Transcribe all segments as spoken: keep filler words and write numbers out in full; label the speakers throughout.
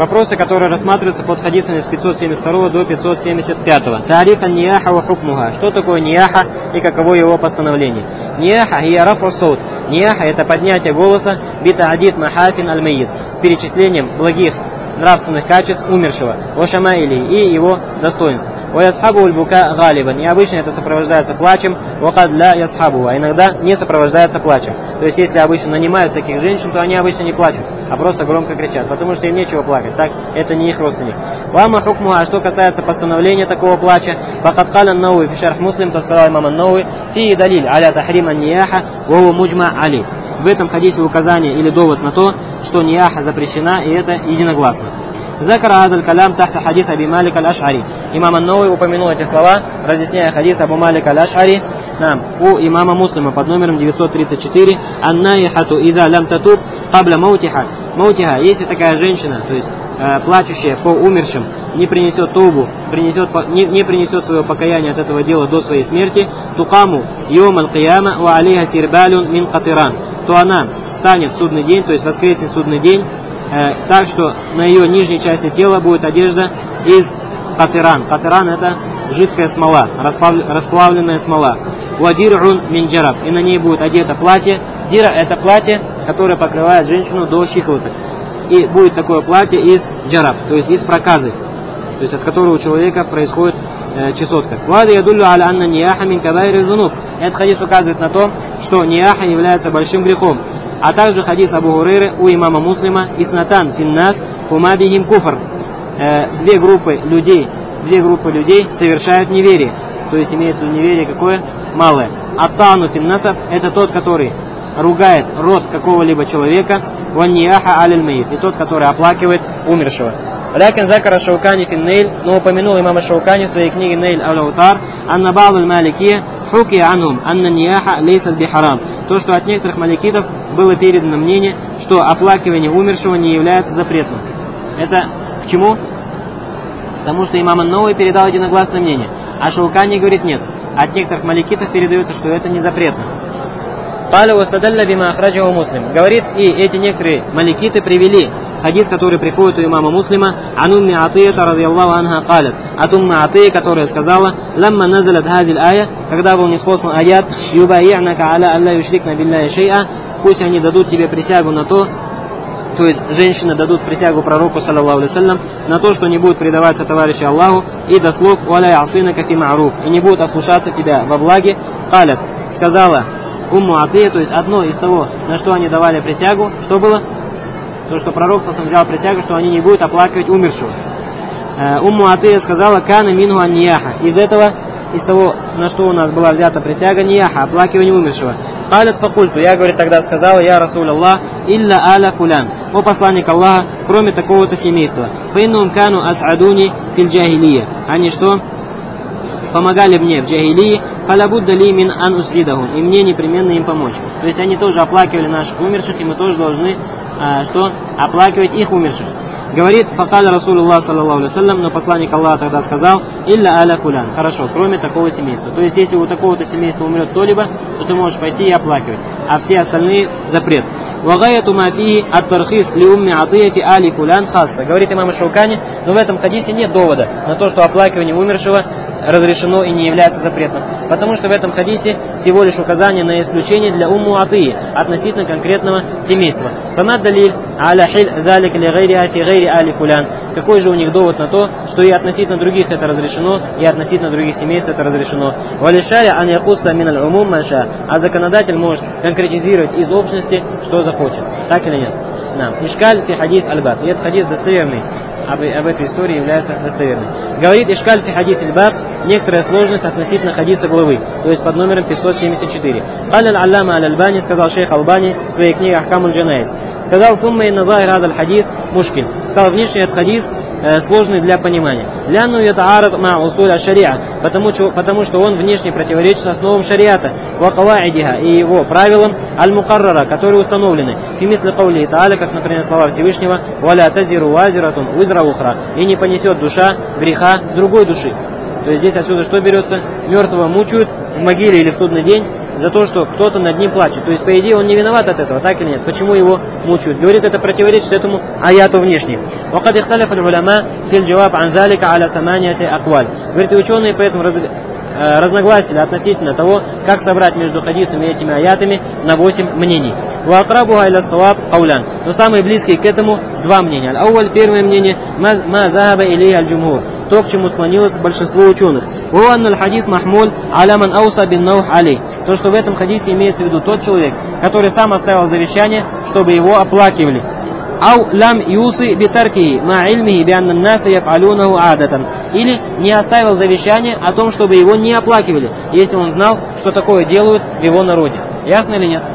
Speaker 1: Вопросы, которые рассматриваются под хадисами с пятьсот семьдесят второго до пятьсот семьдесят пятого. Тариф ан-нияха ва хукмуха. Что такое нияха и каково его постановление? Нияха хия рафу саут. Нияха — это поднятие голоса бита'дид махасин аль-майит, с перечислением благих нравственных качеств умершего, о шамаили и его достоинств. О ясхабу аль-бука галибан. И обычно это сопровождается плачем, о кад ля ясхабу, а иногда не сопровождается плачем. То есть если обычно нанимают таких женщин, то они обычно не плачут, а просто громко кричат, потому что им нечего плакать, так это не их родственник. Вама хукму, а что касается постановления такого плача, факад каля ан-Науи фи шарх Муслим, то сказал имам ан-Науи, фи далиль аля тахрим ан-нияха ва хуа муджма али. В этом хадисе указание или довод на то, что нияха запрещена, и это единогласно. Закара адаль калям тахта хадис Аби Малик аль-Аш'ари. Имам ан-Науи упомянул эти слова, разъясняя хадис Абу Малик аль-Аш'ари, нам, у имама Муслима под номером девятьсот тридцать четыре. Ан-наихату ида лям татуб кабля маутиха. Маутиха, если такая женщина, то есть э, плачущая по умершим, не принесет тоубу, принесет, не, не принесет свое покаяние от этого дела до своей смерти, тукаму йом аль-кияма ва алейха сирбалюн мин катиран, то она встанет в судный день, то есть воскреснет судный день, э, так что на ее нижней части тела будет одежда из катиран. Катиран — это жидкая смола, расплавленная смола. Вадирун мин джараб, и на ней будет одето платье. Дира — это платье, которое покрывает женщину до щиколоток. И будет такое платье из джараб, то есть из проказы, то есть от которого у человека происходит э, чесотка. Вада ядуллю аля анна нияха мин кабайри зунуб. Этот хадис указывает на то, что нияха является большим грехом. А также хадис Абу Хурейры у имама Муслима: иснатан финнас хума бихим куфр. Две группы людей, две группы людей совершают неверие. То есть имеется в виду неверие какое? Малое. Аттану финнасаб — это тот, который ругает род какого-либо человека, ваннияха аль-майит, и тот, который оплакивает умершего. Лякин закара Шаукани финнейль, но упомянул имама Шаукани в своей книге Нейль аль-Аутар, анна ба'д аль-маликия хуки анхум анна нияха лейсат бихарам. То, что от некоторых маликитов было передано мнение, что оплакивание умершего не является запретным. Это к чему? Потому что имам ан-Науи передал единогласное мнение, а Шаукани говорит нет. От некоторых маликитов передается, что это не запретно. Говорит, и эти некоторые маликиты привели хадис, который приходит у имама Муслима, ан умми Атията радийаллаху анха калят, от умми Атии, которая сказала: ламма назалат хадил ая, когда был ниспослан аят, юбаи'нака аля алла юшрикна билляхи шей'a, пусть они дадут тебе присягу на то, то есть женщины дадут присягу пророку, саллаллаху алейхи вассалям, на то, что не будут предаваться товарищу Аллаху, и до слов «Валя ясинака фи ма'руф», и не будут ослушаться тебя во благе. Калят, сказала Умму Атия, то есть одно из того, на что они давали присягу, что было? То, что пророк сам взял присягу, что они не будут оплакивать умершего. Умму Атия сказала: «Кана минху ан-нияха». Из этого, из того, на что у нас была взята присяга, нияха, оплакивание умершего. Калят факульту, я, говорит, тогда сказала: «Я Расуль Аллах, илля аля фулян». О посланник Аллаха, кроме такого-то семейства. Фаиннум кану ас'адуни фил джахилия. Они что? Помогали мне в джахилии, фалабудда ли мин ан усридахум, и мне непременно им помочь. То есть они тоже оплакивали наших умерших, и мы тоже должны а, что? Оплакивать их умерших. Говорит, факаля Расулуллах саллаллаху алейхи вассалям, но посланник Аллаха тогда сказал: илля аля фулян. Хорошо, кроме такого семейства. То есть если у такого-то семейства умрет кто-либо, то ты можешь пойти и оплакивать, а все остальные запрет. Вагаяту мафии ат-тархис ли умми Атия фи али фулян хасса. Говорит имам Шаукани, но в этом хадисе нет довода на то, что оплакивание умершего разрешено и не является запретным. Потому что в этом хадисе всего лишь указание на исключение для умму Атии относительно конкретного семейства. Фамад далиль аля хиль залик ли гайри фи гайри али фулян. Какой же у них довод на то, что и относительно других это разрешено, и относительно других семейств это разрешено. Валишаря ан якусса мин аль-умум маша. А законодатель может конкретизировать из общности, что захочет. Так или нет? Нам. Ишкаль фи хадис аль-баб. И этот хадис достоверный. Об, об этой истории является достоверной. Говорит Ишкаль фи хадис аль-баб, некоторая сложность относительно хадиса главы, то есть под номером пятьсот семьдесят четыре. Каль аль-аллама аль-Альбани, сказал шейх Албани в своей книге Ахкамуль Джанайз. Сказал: сумма инна захир хадаль хадис мушкин. Сказал: внешний этот хадис э, сложный для понимания. Ляну ятаарад ма усуль аш-шариа, потому что потому что он внешне противоречит основам шариата, ва каваидиха, и его правилам аль-мукаррара, которые установлены. Фи мисли каули та'аля, как, например, слова Всевышнего: валя тазиру вазиратун уизра ухра, и не понесет душа греха другой души. То есть здесь отсюда что берется? Мертвого мучают в могиле или в судный день за то, что кто-то над ним плачет. То есть, по идее, он не виноват от этого, так или нет? Почему его мучают? Говорит, это противоречит этому аяту внешне. وقد اختلف العلماء في الجواب عن ذلك على ثمانية أقوال. Говорит, ученые поэтому раз, э, разногласили относительно того, как собрать между хадисами и этими аятами на восемь мнений. وأقربها إلى الصواب قولان. Но самые близкие к этому два мнения. Аль-Ауаль, первое мнение, ما ذهب إليه الجمهور. То, к чему склонилось большинство ученых. وهو أن الحديث محمول على من أوصى بالنوح عليه. То, что в этом хадисе имеется в виду тот человек, который сам оставил завещание, чтобы его оплакивали. أو لم يوصي بتركه مع علمه بأن الناس يفعلونه عادة. Или не оставил завещание о том, чтобы его не оплакивали, если он знал, что такое делают в его народе. Ясно или нет?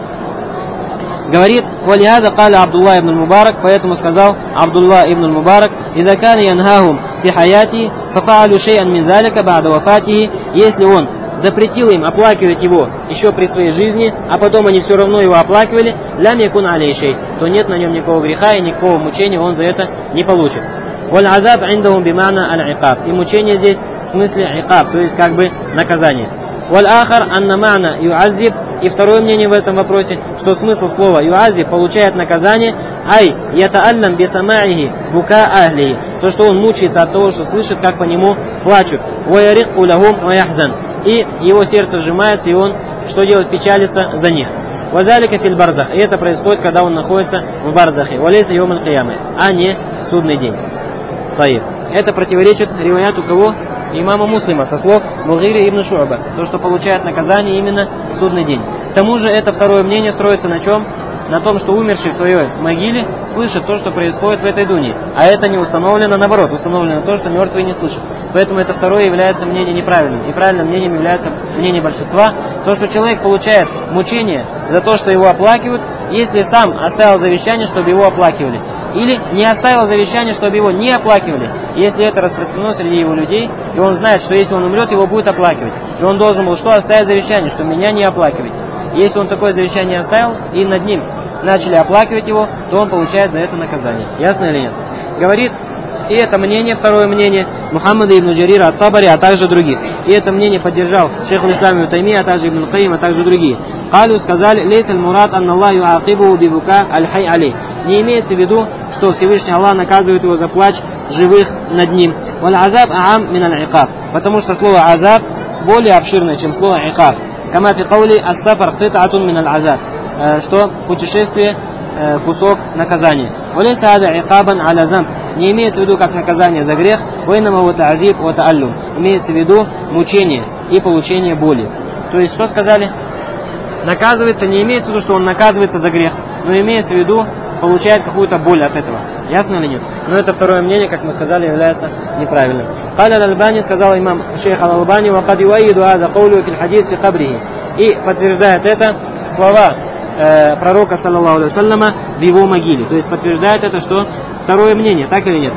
Speaker 1: Говорит, «Валихада каля Абдулла ибн Мубарак», поэтому сказал Абдулла ибн Мубарак, «Иза кана янхахум фи хаяти, фафаалю шей'ан мин залика ба'да вафатихи», если он запретил им оплакивать его еще при своей жизни, а потом они все равно его оплакивали, лям якун алейшей, то нет на нем никакого греха и никакого мучения он за это не получит. «Валь азаб индахум бимана аль-икаб», и мучение здесь в смысле икаб, то есть как бы наказание. «Валь ахар анна мана юазиб», и второе мнение в этом вопросе, что смысл слова «юазиб» получает наказание, «ай ятааллам бисамаихи бука ахлихи», то, что он мучается от того, что слышит, как по нему плачут, «ваяриq улахум ваяхзан», и его сердце сжимается, и он, что делает, печалится за них. «Вазалика фил барзах», и это происходит, когда он находится в барзахе, «валейса йоман киямы», а не судный день. Таиб. Это противоречит риваяту кого? Имама Муслима со слов Мугири ибн Шу'ба, то, что получает наказание именно в судный день. К тому же это второе мнение строится на чем? На том, что умерший в своей могиле слышит то, что происходит в этой дуне. А это не установлено, наоборот, установлено то, что мертвые не слышат. Поэтому это второе является мнением неправильным. И правильным мнением является мнение большинства, то, что человек получает мучение за то, что его оплакивают, если сам оставил завещание, чтобы его оплакивали. Или не оставил завещание, чтобы его не оплакивали, если это распространено среди его людей, и он знает, что если он умрет, его будут оплакивать. И он должен был что? Оставить завещание, что меня не оплакивать. И если он такое завещание оставил, и над ним начали оплакивать его, то он получает за это наказание. Ясно или нет? Говорит, и это мнение, второе мнение Мухаммада ибн Джарира ат-Табари, а также других. И это мнение поддержал шейх аль-Ислам ибн Таймия, а также ибн Каим, а также другие. Калю сказали, лейс аль-мурад анна Аллах юакибу бибука аль-хай алей. Не имеется в виду, что Всевышний Аллах наказывает его за плач живых над ним. Валь азаб аам мин аль-икаб. Потому что слово азаб более обширное, чем слово икаб. Кама фи каули ас-сафар китатун мин аль-азаб. Что путешествие кусок наказания. Валейса ада икабан аля замб. Не имеется в виду как наказание за грех, вайнама ва та'азиб ва та'аллум. Имеется в виду мучение и получение боли. То есть, что сказали? Наказывается, не имеется в виду, что он наказывается за грех, но имеется в виду, получает какую-то боль от этого. Ясно или нет? Но это второе мнение, как мы сказали, является неправильным. Каля аль-Альбани, сказал имам шейх аль-Албани, ва кад юаиду ада каулю фил хадис фи кабрихи. И подтверждает это слова э, пророка, саллаллаху алейхи вассаляма, в его могиле. То есть подтверждает это, что второе мнение, так или нет?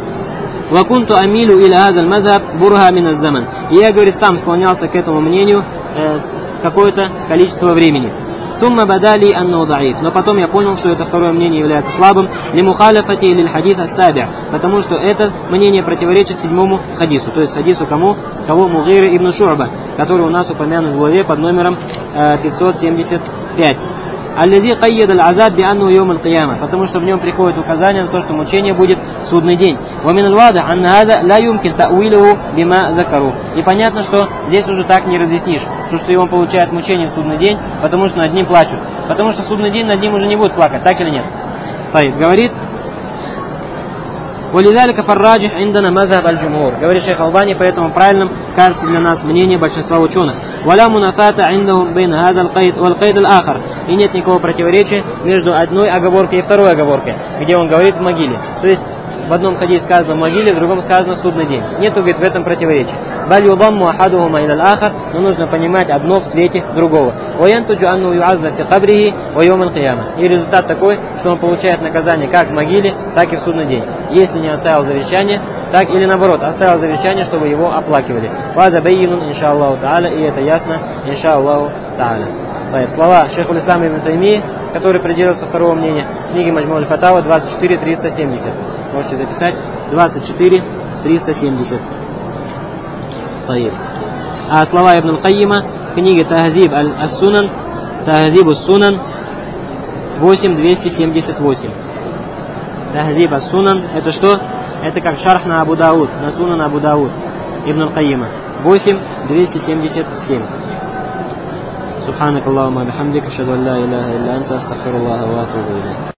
Speaker 1: Вакунту амилю или адаль мазхаб бурха мин аз-заман. И я, говорит, сам склонялся к этому мнению э, какое-то количество времени. Сумма бадали анну даиф. Но потом я понял, что это второе мнение является слабым. Лимухаляфати или хадис ас-саби'. Потому что это мнение противоречит седьмому хадису. То есть хадису кому? Кого? Мугири ибн Шу'ба, который у нас упомянут в главе под номером э, пятьсот семьдесят пять. Аллази кайяд аль-азаб би'анну йом аль-кияма, потому что в нем приходит указание на то, что мучение будет в судный день. Ва мин аль-вадих анна хаза ла юмкин та'уилуху бима закару. И понятно, что здесь уже так не разъяснишь, то, что он получает мучение в судный день, потому что над ним плачут. Потому что в судный день над ним уже не будут плакать, так или нет? Таиб говорит, ولذلك فالراجح عندنا مذهب الجمهور. Говорит шейх Албани, поэтому правильным кажется для нас мнение большинства ученых. ولا منافاة عندهم بين هذا القيد والقيد الآخر. И нет никакого противоречия между одной оговоркой и второй оговоркой, где он говорит в могиле. То есть в одном хадисе сказано в могиле, в другом сказано в судный день. Нету, говорит, в этом противоречия. Баль юдамму ахадухума иля аль-ахар, но нужно понимать одно в свете другого. Ваянтуджу анну юазза фи кабрихи ва йом аль-кияма. И результат такой, что он получает наказание как в могиле, так и в судный день. Если не оставил завещание, так или наоборот, оставил завещание, чтобы его оплакивали. Ваза байинун, иншаллаху та'аля, и это ясно, иншаллаху та'аля. Слова шейху аль-Ислама ибн Таймии, который придерживается второго мнения, книги Маджму аль-Фатава двадцать четыре триста семьдесят. Можете записать двадцать четыре триста семьдесят. А слова Ибн аль-Кайима книге Тахзиб ас-Сунан, Тахзиб ас-Сунан восемь двести семьдесят восемь. Тахзиб ас-Сунан, это что? Это как шарх на Абу Дауд, на Сунан Абу Дауд Ибн аль-Кайима. восемь двести семьдесят семь. Субханак Аллахумма бихамдик, ашхаду ан ла иляха илля анта, астагфируллаха ва атубу илейх.